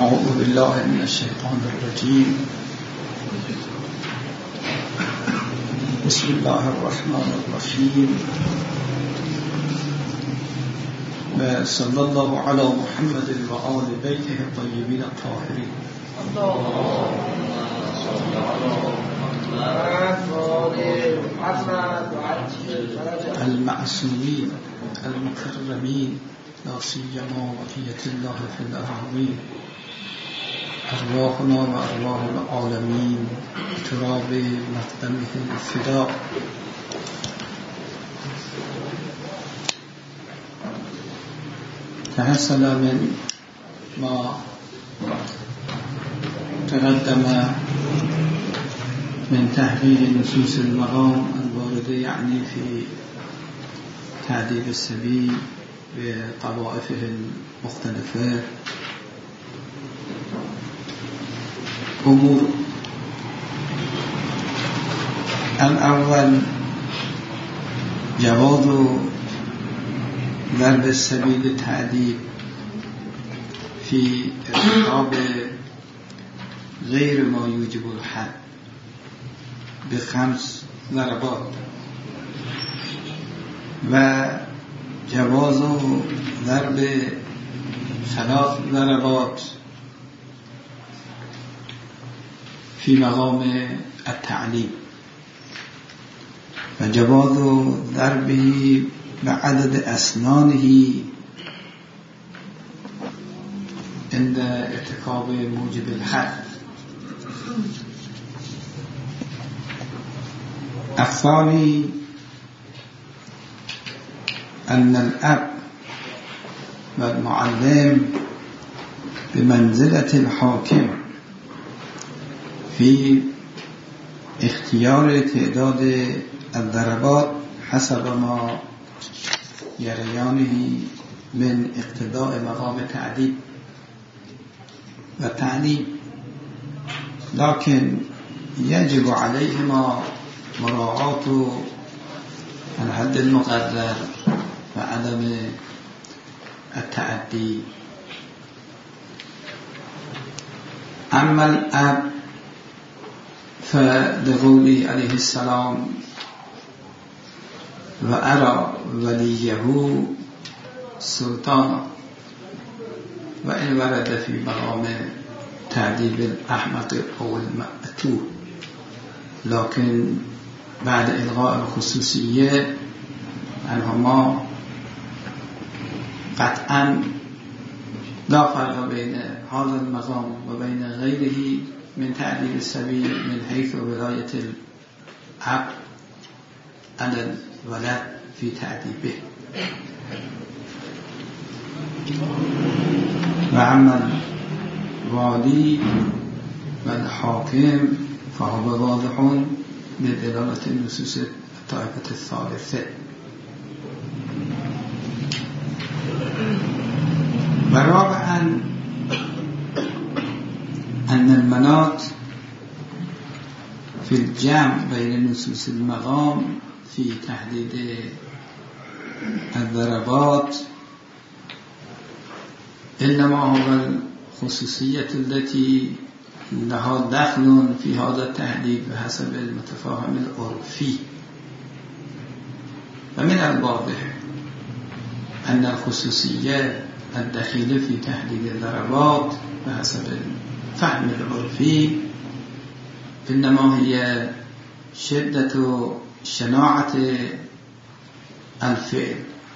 أعوذ بالله من الشيطان الرجيم. بسم الله الرحمن الرحيم. وصلى الله على محمد وآل بيته الطيبين الطاهرين المعصومين المكرمين، لا سيما بقية الله في الأرضين. أرواحنا وأرواح العالمين تراب مقدمه الفداء. تحصل من ما تقدم من تحرير نصوص المقام الواردة يعني في تعذيب السبيل بطوائفه المختلفة أمور. الأول جواز ضرب السبيل التعذيب في ارتكاب غير ما يوجب الحد ب5 ضربات، وجواز ضرب 3 ضربات في مقام التعليم، وجواز ضربه بعدد أسنانه عند ارتكاب موجب الحد. الثاني أن الأب والمعلم بمنزلة الحاكم في اختيار تعداد الضربات حسب ما يريانه من اقتضاء مقام التعذيب والتعليم، لكن يجب عليهما مراعاة الحد المقرر وعدم التعدي. أما الأب فلقوله عليه السلام: وأرى وليه سلطانا، وإن ورد في مقام تعذيب الأحمق أو المأتور، لكن بعد إلغاء الخصوصية عنهما قطعا لا فرق بين هذا المقام وبين غيره من تعذيب السبيل من حيث ولاية الأب على الولد في تعذيبه. وأما الوالي والحاكم فهو واضح لدلالة النصوص الطائفة الثالثة. ورابعا أن المناط في الجمع بين نصوص المقام في تحديد الضربات إنما هو الخصوصية التي لها دخل في هذا التحديد بحسب المتفاهم العرفي. ومن الواضح أن الخصوصية الدخيلة في تحديد الضربات بحسب الفهم العرفي إنما هي شدة شناعة الفعل،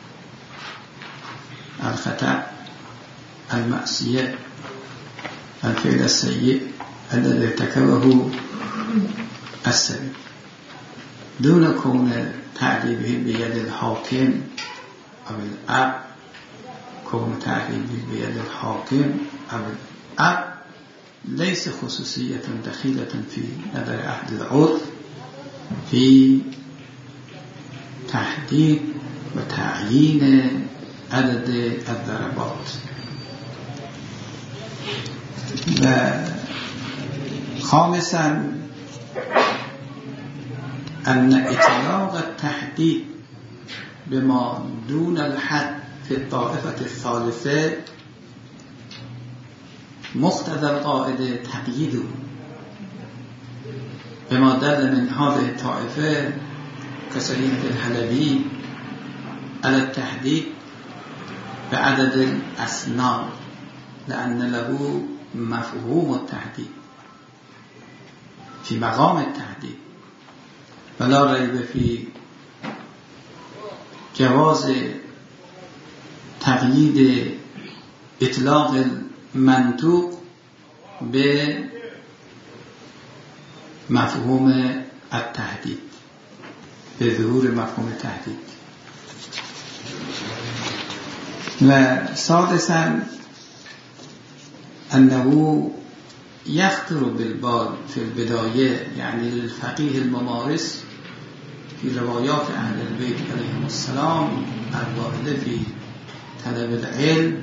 الخطأ، المعصية، الفعل السيء الذي ارتكبه السبيل، دون كون تعذيبه بيد الحاكم أو الأب. كون تعذيبه بيد الحاكم أو الأب ليس خصوصية دخيلة في نظر أهل العرف في تحديد وتعيين عدد الضربات. خامسا أن إطلاق التحديد بما دون الحد في الطائفة الثالثة مقتضى القاعده تقییده بما دل من هذه الطائفه كصحيح الحلبي على التحديد بعدد الأسنان لأن له مفهوم التحديد في مقام التحديد ولا ريب في جواز تقييد إطلاق المنطوق بمفهوم التحديد بظهور مفهوم التحديد. وسادسا أنه يخطر بالبال في البداية يعني للفقيه الممارس في روايات أهل البيت عليهم السلام الواردة في طلب العلم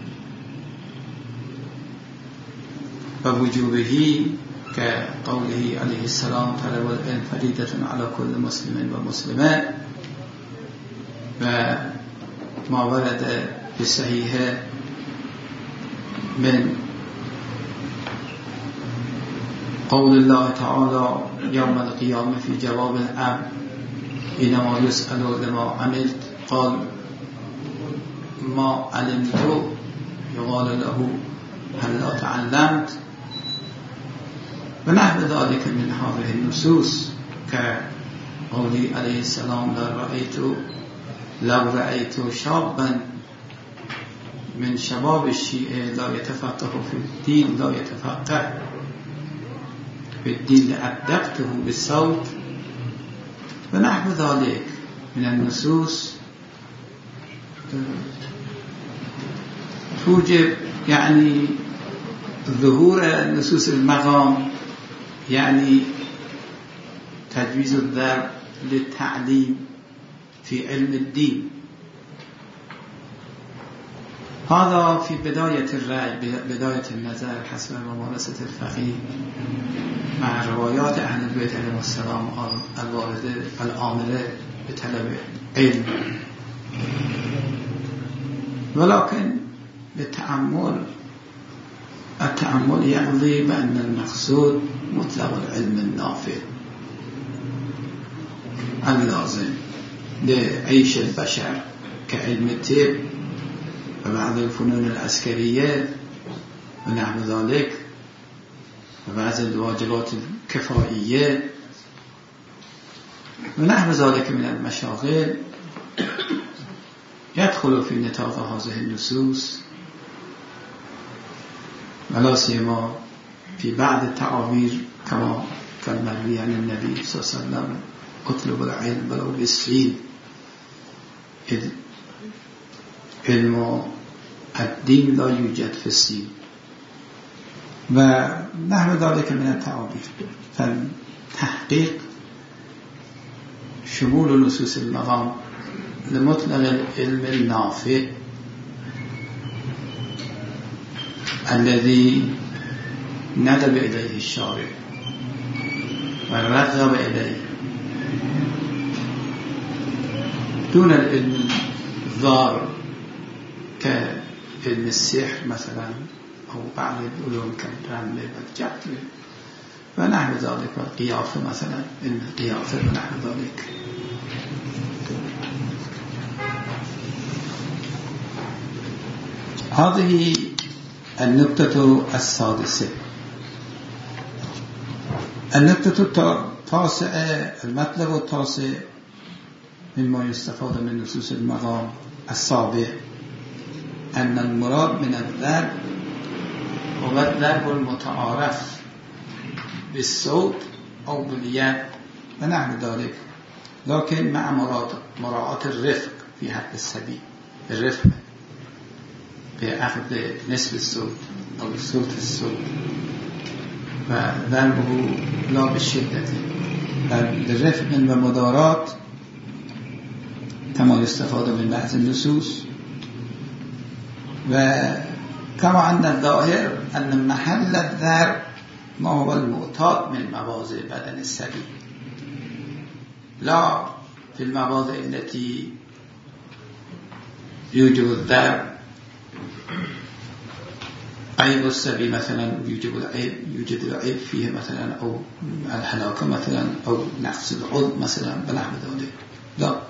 ووجوبه كقوله عليه السلام طلب العلم فريضة على كل مسلم ومسلمة وما ورد بالصحيح من قول الله تعالى يوم القيامة في جواب الأمر إنما يسأل لما عملت قال ما علمت يقال له هل لا تعلمت ونحو ذلك من هذه النصوص كقوله عليه السلام لو رأيت شابا من شباب الشيعة لا يتفقه في الدين لا يتفقه في الدين لأدبته بالصوت ونحو ذلك من النصوص توجب يعني ظهور نصوص المقام يعني تجويز الضرب للتعليم في علم الدين. هذا في بداية الرأي بداية النظر حسب ممارسة الفقيه مع روايات أهل البيت عليهم السلام الواردة الآمرة بطلب علم. ولكن التأمل يقضي بأن المقصود مطلق العلم النافع اللازم لعيش البشر كعلم الطب وبعض الفنون العسكرية ونحو ذلك وبعض الواجبات الكفائية ونحو ذلك من المشاغل يدخل في نطاق هذه النصوص ولا سيما في بعض التعابير كما كان مروي عن النبي صلى الله عليه وسلم اطلب العلم ولو بالسين علم الدين لا يوجد في السين ونحو ذلك من التعابير. فالتحقيق شمول نصوص المقام لمطلق العلم النافع الذي ندب إليه الشارع ورغب إليه دون العلم الضار كعلم السحر مثلا أو بعض العلوم كالرمل والجبر ونحو ذلك والقيافة مثلا القيافة ونحو ذلك. هذه النقطة السادسة. النقطة التاسعة المطلب التاسع مما يستفاد من نصوص المقام السابع أن المراد من الضرب هو الضرب المتعارف بالصوت أو باليد ونحو ذلك لكن مع مراعاة الرفق في حق السبيل الرفق بأخذ نسب الصوت أو صوت الصوت وضربه لا بالشدة بل بالرفق ومدارات كما يستفاد من بعض النصوص. وكما أن الظاهر أن محل الضرب ما هو المعتاد من مواضع بدن السبيل لا في المواضع التي يوجد الضرب عيب الصبي مثلا يوجد العيب فيه مثلا أو الهلاك مثلا أو نقص العضو مثلا بنحو ذلك، لا،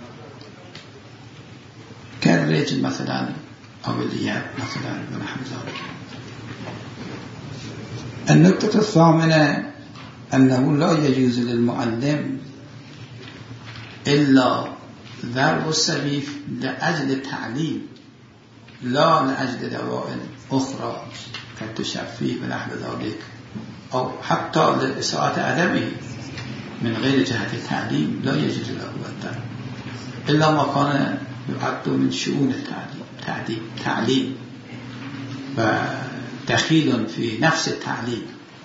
كالرجل مثلا أو اليد مثلا بنحو ذلك. النقطة الثامنة أنه لا يجوز للمعلم إلا ضرب الصبي لأجل التعليم لا لأجل دواء أخرى كالتشفي ونحو ذلك، أو حتى لإساءة أدبه من غير جهة التعليم لا يجوز له الضرب إلا ما كان يعد من شؤون التعليم ودخيل في نفس التعليم،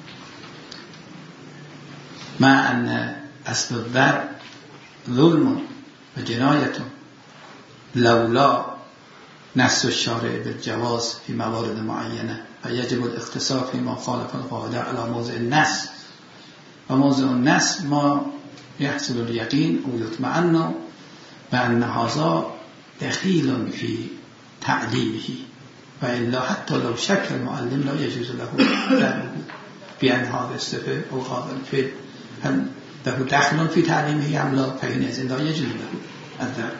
مع أن أصل الضرب ظلم وجناية لولا نص الشارع بالجواز في موارد معينة، فيجب الاقتصار فيما خالف القاعدة على موضع النص، وموضع النص ما يحصل اليقين ويطمئن بأن هذا دخيل في تعليمه، وإلا حتى لو شك المعلم لا يجوز له ضربه بأن هذا الصفة أو هذا الفعل هل له دخل في تعليمه أم لا، فحينئذ لا يجوز له الضرب.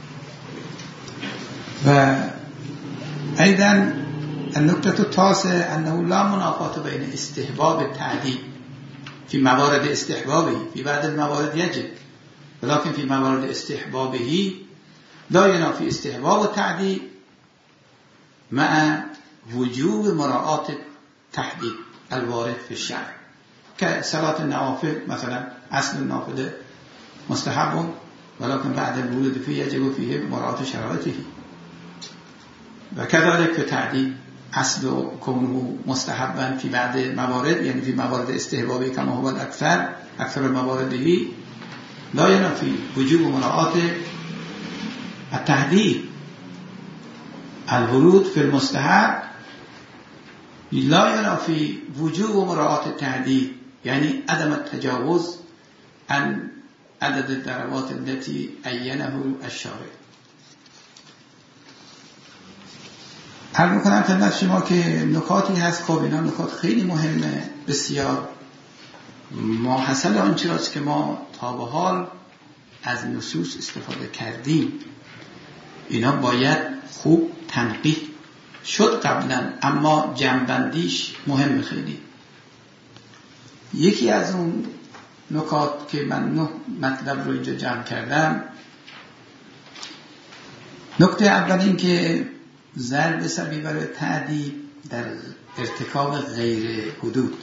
وأيضا النقطة التاسعة أنه لا منافاة بين استحباب التعديل في موارد استحبابه، في بعض الموارد يجب، ولكن في موارد استحبابه لا ينافي استحباب التعديل مع وجوب مراعاة التحديد الوارد في الشرع، كصلاة النوافل مثلا، أصل النافلة مستحب ولكن بعد الورود فيه يجب فيه مراعاة شرائطه، وكذلك في تعديل أصل كونه مستحبا في بعض الموارد، يعني في موارد استحبابي كما هو الأكثر الموارده لا ينافي وجوب مراعاة التحديد الورود في المستحب لا ينافي وجوب مراعاة التحديد، يعني عدم التجاوز عن عدد الضربات التي عينه الشارع. هل میکنم خدمت شما که نکاتی هست، خب اینا نکات خیلی مهمه بسیار، ما حاصل آنچه راست که ما تا به حال از نصوص استفاده کردیم اینا باید خوب تنقیح شد قبلا، اما جمع‌بندیش مهم خیلی. یکی از اون نکات که من 9 مطلب رو اینجا جمع کردم، نکته اول این که ضرب صبی برای تعدیب در ارتکاب غیر حدود،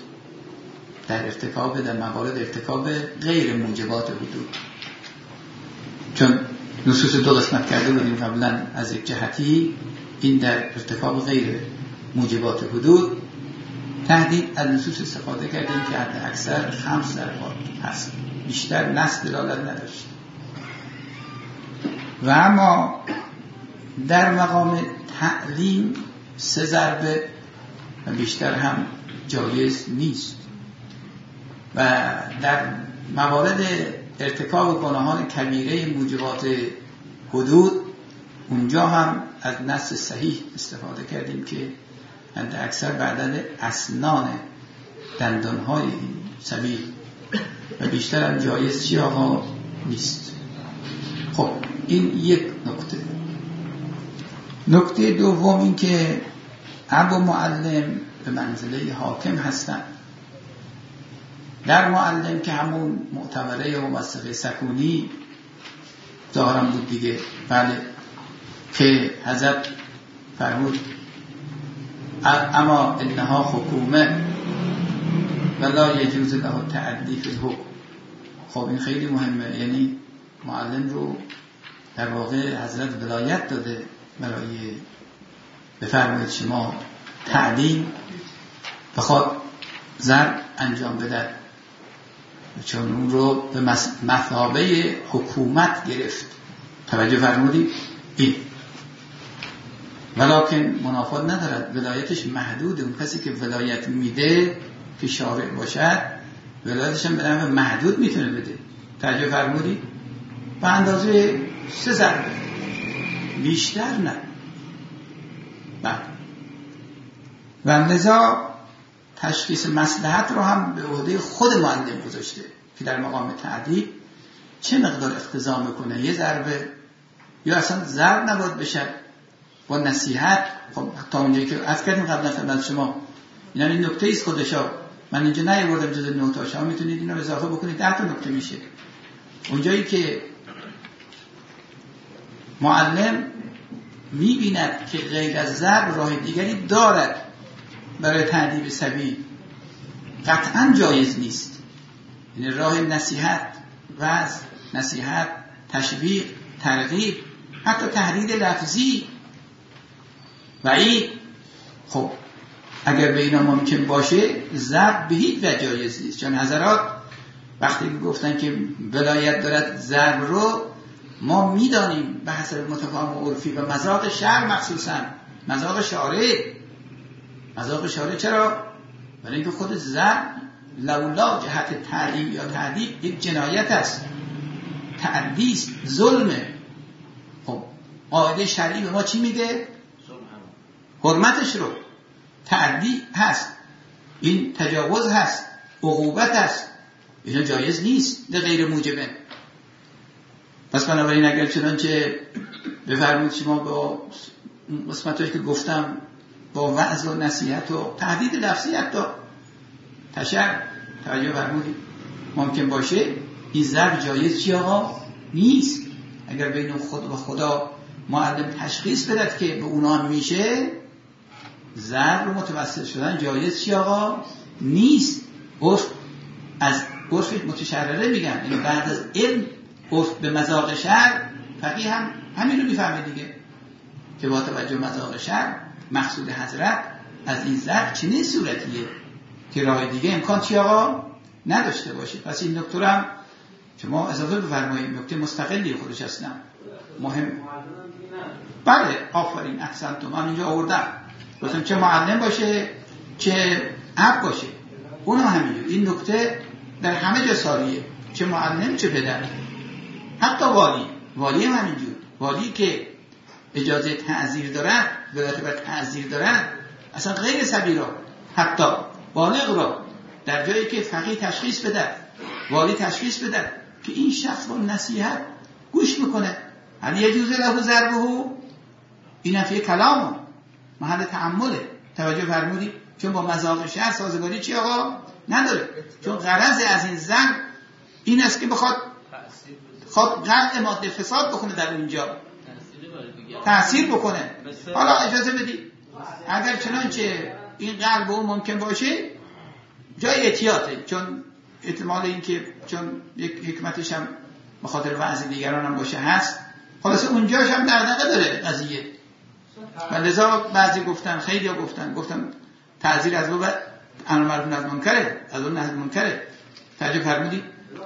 در موارد ارتکاب غیر موجبات حدود، چون نصوص 2 قسمت کرده بودیم قبلا، از یک جهتی این در ارتکاب غیر موجبات حدود تهدید از نصوص استفاده کردیم که حد اکثر 5 ضربات هست، بیشتر نص دلالت نداشت. و اما در مقام تعلیم 3 ضربه و بیشتر هم جایز نیست، و در موارد ارتکاب گناهان کبیره موجبات حدود اونجا هم از نص صحیح استفاده کردیم که حد اکثر بعدد اسنان دندانهای صبی و بیشتر هم جایز چی آقا نیست. خب این یک نکته. نکته دوم این که اب و معلم به منزله حاکم هستن. در معلم که همون معتبره و موثقه سکونی ظاهرم بود دیگه، بله، که حضرت فرمود اما انها حکومه ولا یجوز له تعدی فی الحکم. خب این خیلی مهمه، یعنی معلم رو در واقع حضرت ولایت داده برای بفرمایید شما تعلیم بخواد ضرب انجام بده، چون اون رو به مثابه حکومت گرفت. توجه فرمودید؟ این ولکن منافات ندارد، ولایتش محدوده. اون کسی که ولایت میده که شارع باشد ولایتش هم به نحو محدود میتونه بده. توجه فرمودید؟ به اندازه 3 ضربه، بیشتر نه. و لذا تشخیص مصلحت رو هم به عهده خود معلم گذاشته که در مقام تعدیب چه مقدار اقتضا میکنه، یه ضربه یا اصلا ضرب نباید بشه با نصیحت. خب تا اونجایی که عرض کردیم قبلا خدمت شما، این نکته ایست خودشا، من اینجا نیاوردم جز نکته، شما میتونید اینو اضافه بکنید 10 تا نکته میشه. اونجایی که معلم میبیند که غیر از ضرب راه دیگری دارد برای تعدیب صبی، قطعا جایز نیست. یعنی راه نصیحت، وعظ، نصیحت، تشویق، ترغیب، حتی تهدید لفظی و این، خب اگر به اینا ممکن باشه ضرب به هیچ وجه جایز نیست. چون حضرات وقتی گفتن که ولایت دارد ضرب رو، ما میدانیم به حسب متفاهم و عرفی و مذاق شرع، مخصوصا مذاق شارع. چرا؟ برای اینکه خود ضرب لولا جهت تعلیم یا تعدیب یک جنایت است، تعدی است، ظلمه. خب قاعده شرعی به ما چی میگه؟ حرمتش رو. تعدی هست، این تجاوز هست، عقوبت هست، اینا جایز نیست ده غیر موجبه. پس بنابراین اگر چنانچه بفرمود شما با قسمتایی که گفتم با وعظ و نصیحت و تهدید لفظی حتی توجه فرمودید ممکن باشه، این ضرب جایز چی آقا؟ نیست. اگر بین خود و خدا معلم تشخیص بدد که به اونا میشه، ضرب رو متوسل شدن جایز چی آقا؟ نیست. از عرف متشرره میگن، یعنی بعد از علم عرف به مذاق شرع، فقیه هم همین رو میفهمه دیگه که با توجه مذاق شرع مقصود حضرت از این ضرب چنین صورتیه که راه دیگه امکان چی آقا نداشته باشه. پس این نکته هم شما اضافه بفرمایید، نکته مستقلی خودش هستم مهم. بله آفرین، احسنتم. من اینجا آوردم گفتم چه معلم باشه چه اب باشه، اونم همینجور. این نکته در همه جا ساریه، چه معلم چه پدر، حتی والی هم همینجور. والی که اجازه تعزیر دارد، ولایت بر تعزیر دارد، اصلا غیر صبی را، حتی بالغ را در جایی که فقیه تشخیص بده، والی تشخیص بده که این شخص با نصیحت گوش میکنه، هل یجوز له ضربه، این فیه کلام محل تأمله. توجه فرمودید؟ چون با مذاق شرع سازگاری چی آقا نداره. چون غرض از این ضرب این است که بخواد قلع ماده فساد بکنه، در اونجا تأثیر بکنه. حالا اجازه بدید اگر چنانچه این قلب اون ممکن باشه، جای احتیاطه، چون احتمال این که چون یک حکمتش هم بخاطر وعظ دیگران هم باشه هست، خلاصه اونجاش هم دغدغه داره قضیه. و لذا بعضی گفتن، خیلی ها گفتن تعزیر از باب امر معروف نهی منکره، از اون نهی منکره. توجه فرمودید؟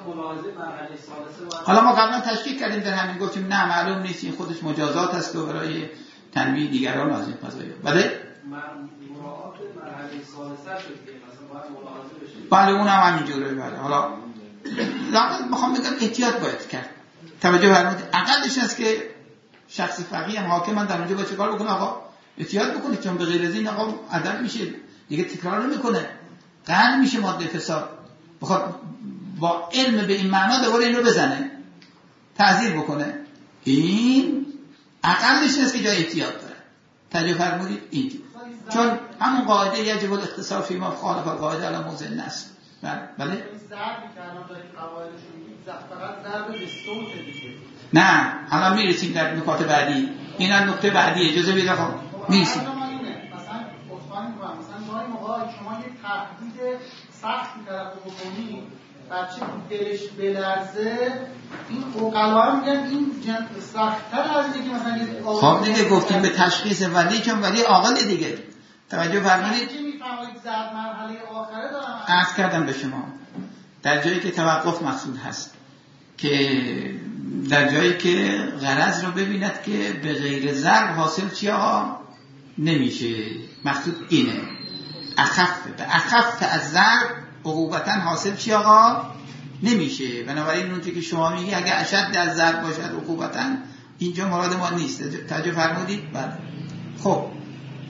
حالا ما قبلا تشکیک کردیم در همین، گفتیم نه معلوم نیست، این خودش مجازات است و برای تنبیه دیگران از این قضایا. بله مراعات مرحله ثالثه شد که مثلا باید ملاحظه بشه. بله اون هم همینجوره. بله حالا میخوام بگم احتیاط باید کرد. توجه فرمودید؟ اقلش است که شخص فقیه هم حاکم در اونجا باید چیکار بکنه؟ آقا احتیاط بکنید، چون به غیر از این آقا عدم میشه دیگه، تکرار نمیکنه، قلع میشه ماده فساد. بخواد با علم به این معنا دوباره این رو بزنه، تعزیر بکنه، این اقلش است که جای احتیاط داره. توجه فرمودید؟ اینجور، چون همون قاعده یجب الاختصار فی ما خالف القاعده علی موضع النص. بله ضربی که الان دارید قواعدش میگید فقط ضرب به صوت دیگه. نه الان میرسیم در نکات بعدی، این هم نکته بعدی، اجازه بدید آقا میرسیم. مثلا عثمانی میگم مثلا گاهی موقع شما یه تهدید سختی طرف رو بکنید، بچه دلش بلرزه، این عقلا میگن این سخت‌تر از اینکه مثلا خب دیگه گفتیم به تشخیص ولی، چون ولی عاقل دیگه. توجه فرمایید؟ چی میفهمید زرد مرحله آخره دارم عرض کردم به شما در جایی که توقف مقصود هست، که در جایی که غرض رو ببیند که به غیر ضرب حاصل چی آقا نمیشه، مقصود اینه، اخف از ضرب عقوبتاً حاصل چی آقا نمیشه. بنابراین اون چیزی که شما میگی اگه اشد از ضرب باشد عقوبتاً، اینجا مراد ما نیست. توجه فرمودید؟ بله. خب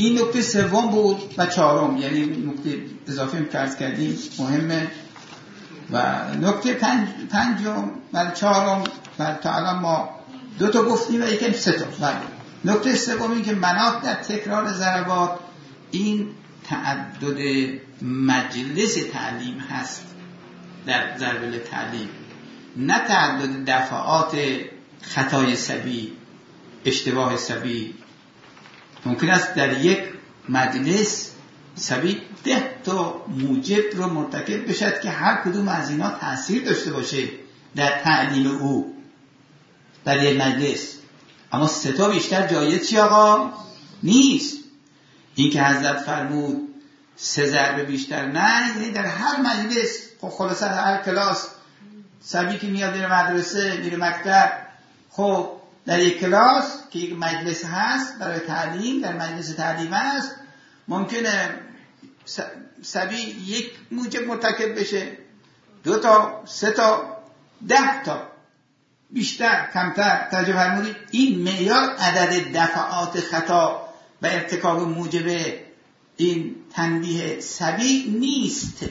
این نکته سوم بود و چهارم، یعنی نکته اضافی هم عرض کردیم مهمه. و نکته پنجم و چهارم تا الان ما 2 تا گفتیم و یکم 3 تا. نکته سوم این که مناط در تکرار ضربات این تعدد مجلس تعلیم هست در ضرب تعلیم، نه تعدد دفعات خطای صبی، اشتباه صبی. ممکن است در یک مجلس صبی 10 تا موجب رو مرتکب بشد که هر کدوم از اینا تأثیر داشته باشه در تعلیم او در یک مجلس، اما 3 تا بیشتر جایز چی آقا؟ نیست. این که حضرت فرمود 3 ضرب بیشتر نه، یعنی در هر مجلس. خب خلاصه هر کلاس صبی که میاد میره مدرسه میره مکتب، خب در یک کلاس که یک مجلس هست برای تعلیم، در مجلس تعلیم هست، ممکنه صبی یک موجب مرتکب بشه، 2 تا 3 تا 10 تا بیشتر کمتر. توجه فرمودید این معیار عدد دفعات خطا و ارتکاب موجب این تنبیه صبی نیست،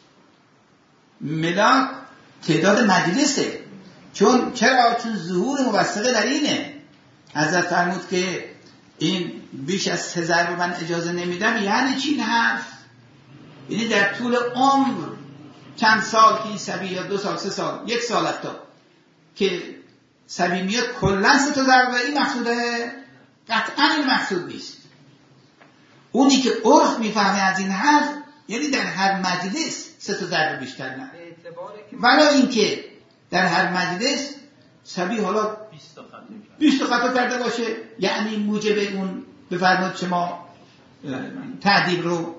ملاک تعداد مجلسه. چون ظهور موثقه در اینه. حضرت فرمود که این بیش از 3 ضرب من اجازه نمیدم. یعنی چی این حرف؟ یعنی در طول عمر چند سال که این صبی یا 2 سال 3 سال 1 سال حتی که صبی میاد کلا 3 تا ضرب، این مقصوده؟ قطعا این مقصود نیست. اونی که عرف میفهمه از این حرف یعنی در هر مجلس 3 تا ضرب بیشتر نه، ولی اینکه در هر مجلس صبی حالا 20 تا خطا کرده باشه، یعنی موجب اون بفرمایید شما تعدیب رو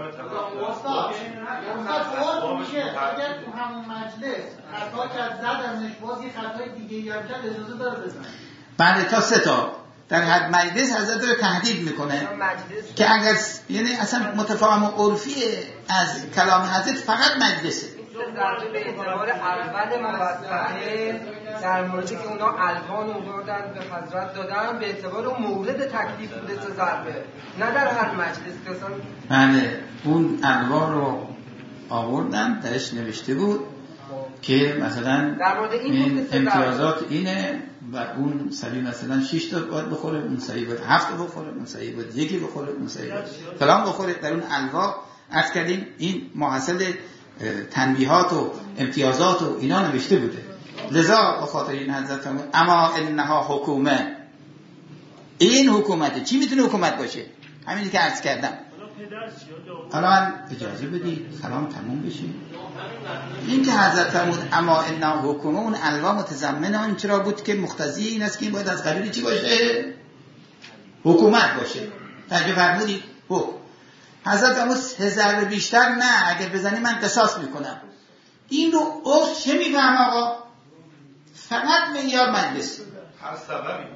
اگر تو همون مجلس خطا کرد زدمش باز یه خطای دیگه هم کرد اجازه داره بزنه. بله تا 3 تا در هر مجلس حضرت داره تهدید میکنه که اگر یعنی اصلا متفاهم و عرفی از کلام حضرت فقط مجلسه. ضربه به اعتبار اول موثقه در موردی که اونا الوان آوردن به حضرت دادن به اعتبار اون مورد تکلیف بوده تا ضربه، نه در هر مجلس که اصلا. بله اون الوان رو آوردن درش نوشته بود که مثلا در مورد این امتیازات اینه و اون صبی مثلا 6 تا باید بخوره، اون صبی باید 7 تا بخوره، اون صبی باید 1 بخوره، اون صبی باید فلان بخوره. در اون الوا عرض کردیم این محصل تنبیهات و امتیازات و اینا نوشته بوده. لذا به خاطر این حضرت فرمود اما انها حکومه، این حکومته. چی میتونه حکومت باشه؟ همینی که عرض کردم. حالا اجازه بدید کلام تموم بشه. این که حضرت فرمود اما انها حکومه، اون الوا متضمن آن چرا بود که مقتضی این است که این باید از قبیل چی باشه؟ حکومت باشه. توجه فرمودید؟ حضرت فرمود 3 ضرب بیشتر نه، اگر بزنی من قصاص میکنم. این رو عرف چه میفهم آقا؟ فقط معیار مجلس. هر سببی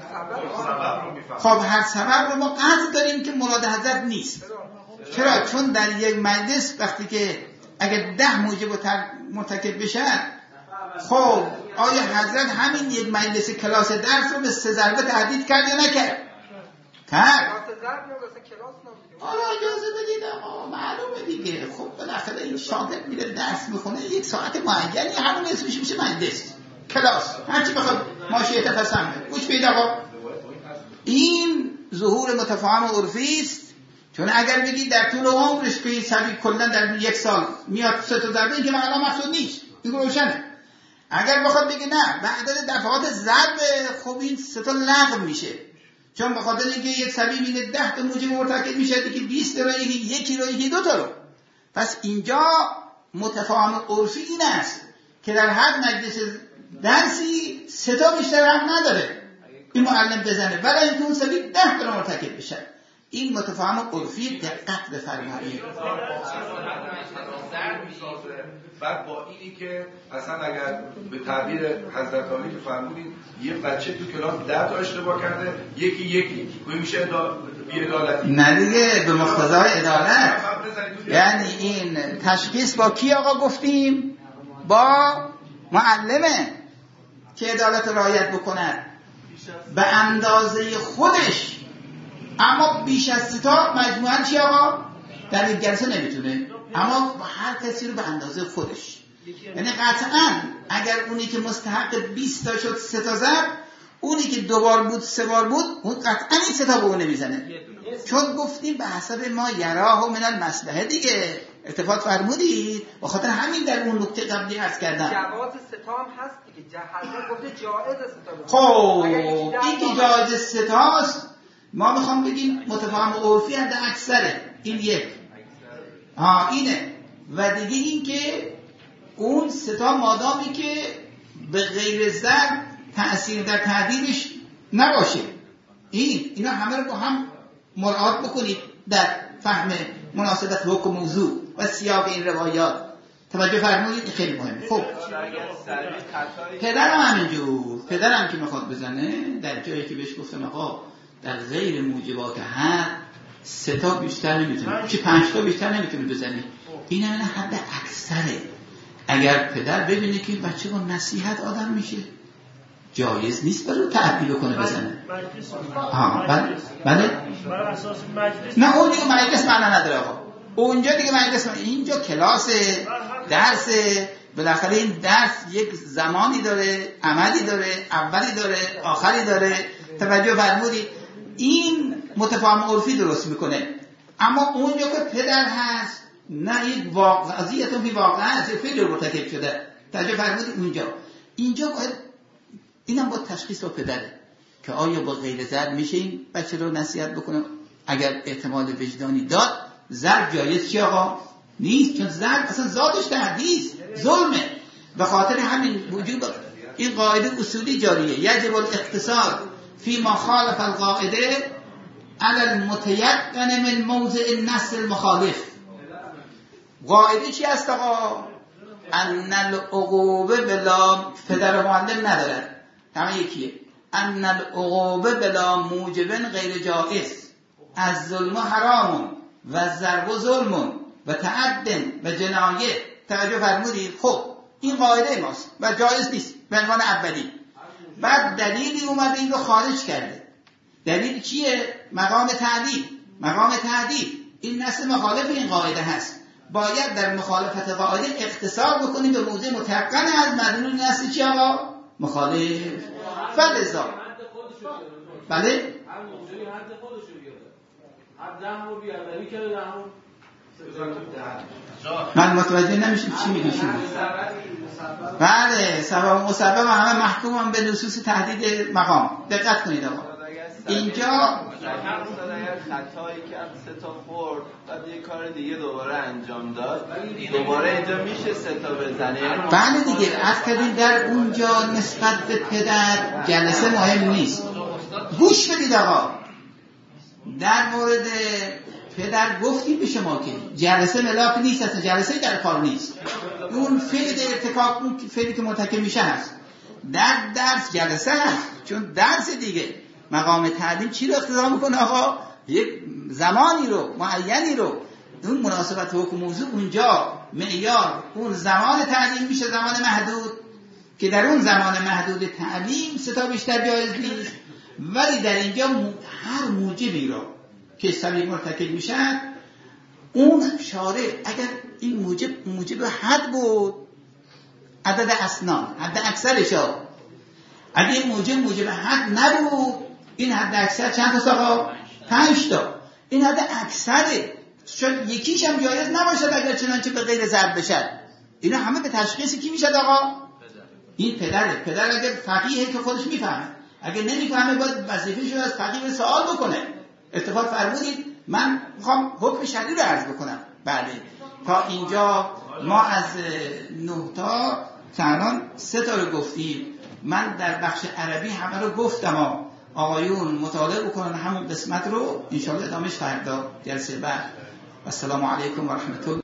خب هر سبب رو ما قطع داریم که مراد حضرت نیست. چرا؟ چون در یک مجلس وقتی که اگر 10 موجب مرتکب بشن، خب آیا حضرت همین یک مجلس کلاس درس رو به 3 ضربه تهدید کرد یا نکرد؟ کرد. حالا اجازه بدید آقا معلومه دیگه. خب بالاخره این شاگرد میره درس میخونه 1 ساعت معینی، همون اسمش میشه مجلس کلاس، هرچی بخواد ماشیه تفسم گوش بید آقا. این ظهور متفاهم و عرفی است. چون اگر بگید در طول عمرش که این صبی کلا در 1 سال میاد 3 تا ضربه، این که معنا مقصود نیست، این روشنه. اگر بخواد بگه نه به عدد دفعات ضرب، خب این 3 تا لغو میشه. چون به خاطر اینکه یک صبی میده 10 تا موجب مرتکب میشه، دیگه 20 تا رو، یکی رو، یکی 2 تا رو. پس اینجا متفاهم عرفی این است که در هر مجلس درسی 3 تا بیشتر هم نداره این معلم بزنه، برای اینکه اون صبی 10 تا رو مرتکب بشه. این متفاهم عرفی، دقت بفرمایید. بعد با اینی که اصلا اگر به تعبیر حضرت علی که فرمودید یه بچه تو کلاس 10 تا اشتباه کرده، یکی میشه بی‌عدالتی. نه دیگه، به مقتضای عدالت. یعنی این تشخیص با کی آقا گفتیم؟ با معلمه که عدالت رعایت بکند به اندازه خودش. اما بیش از 3 تا مجموعاً چی آقا؟ در یک جلسه نمیتونه، اما هر کسی رو به اندازه خودش. یعنی قطعاً اگر اونی که مستحق 20 تا شد 3 تا زد، اونی که 2 بار بود 3 بار بود، اون قطعاً این 3 تا به اون نمیزنه، چون گفتیم به حسب ما یراه من المصلحه دیگه. اتفاق فرمودید، به خاطر همین در اون نکته قبلی عرض کردم جواز 3 تا هم هست دیگه. حضرت گفته جایز 3 تا. خب این که جایز 3 تاست، ما میخوام بگیم متفاهم عرفی حد اکثره، این یک اینه. و دیگه این که اون 3 تا مادامی که به غیر ضرب تأثیر در تعدیلش نباشه، اینا همه رو با هم مراعات بکنید در فهم مناسبت حکم موضوع و سیاق این روایات. توجه فرمودید، خیلی مهمه. خب پدرم همینجور، پدرم که میخواد بزنه در جایی که بهش گفتم آقا در غیر موجبات حد 3 تا بیشتر نمیتونه، چی 5 تا بیشتر نمیتونه بزنی، این همینه حد اکثره. اگر پدر ببینه که بچه با نصیحت آدم میشه، جایز نیست برای تعبیل کنه بزنه. بله نه اون دیگه مجلس معنا نداره آقا، اونجا دیگه مجلس، اینجا کلاس درس، بالاخره این درس یک زمانی داره، عملی داره، اولی داره، آخری داره. توجه فرمودید، این متفاهم عرفی درست میکنه. اما اونجا که پدر هست، نه یک قضیه بی واقعه هست، فعل مرتکب شده. توجه فرمودید، اینجا باید اینم با تشخیص با پدره که آیا با غیر ضرب میشه این بچه رو نصیحت بکنه. اگر احتمال وجدانی داد، ضرب جایز چی آقا؟ نیست، چون ضرب اصلا ذاتش تحدیث ظلمه. به خاطر همین وجود این قاعده اصولی جاریه، یجب الاقتصار فی ما خالف القاعده علی المتیقن من موضع النص المخالف. قاعده چی است آقا؟ ان العقوبه بلا، پدر معلم نداره، همه یکیه. ان العقوبه بلا موجب غیر جائز، از ظلم حرام و ضرب ظلم و تعد و جنایه. توجه فرمودید. خب این قاعده ماست و جایز نیست به عنوان اولی. بعد دلیلی اومده این رو خارج کرده. دلیل چیه؟ مقام تعدیل. مقام تعدیل این نص مخالف این قاعده هست. باید در مخالفت قاعده اختصار بکنیم به موضع متقن از مدلول نص چی آقا؟ مخالف. فلذا بله هر موضوعی حد خودشو بیاره، حد همو بیاره، که همو من متوجه نمیشم چی میگی شما. بله سبب مسبب همه محکوم به نصوص تهدید مقام. دقت کنید آقا اینجا اگر خطایی که 3 تا خورد بعد یه کار دیگه دوباره انجام داد، دوباره اینجا میشه 3 تا بزنه. بله دیگه عرض کردیم در اونجا نسبت به پدر جلسه مهم نیست. گوش بدید آقا، در مورد پدر گفتیم به شما که جلسه ملاک نیست، اصلا جلسه در کار نیست. اون فعل ارتکاب، اون فعلی که مرتکب میشه هست. در درس جلسه هست، چون درس دیگه مقام تعلیم چی رو اقتضا میکنه آقا؟ یک زمانی رو، معینی رو، اون مناسبت حکم موضوع اونجا معیار اون زمان تعلیم میشه زمان محدود که در اون زمان محدود تعلیم 3 تا بیشتر جایز نیست. ولی در اینجا هر موجبی رو که سبیل مرتکب میشن، اون شارع اگر این موجب حد بود، عدد اسنان حد اکثرشا، اگر این موجب حد نبود، این حد اکثر چند تا آقا؟ 5 تا. این حد اکثره، شاید یکیش هم جایز نباشد اگر چنانچه به غیر ضرب بشد. اینا همه به تشخیص کی میشد آقا؟ این پدره. پدر اگر فقیهه که خودش میفهمه، اگر نمیفهمه باید وظیفه‌ش رو از فقیه سوال بکنه. اتفاق فرمودید. من میخوام حکم شرعی رو عرض بکنم. بله تا اینجا ما از 9 تا الان 3 تا رو گفتیم. من در بخش عربی همه رو گفتم، آقایون مطالعه بکنن همون قسمت رو، انشاءالله ادامهش فردا جلسه بعد. السلام علیکم و رحمت الله.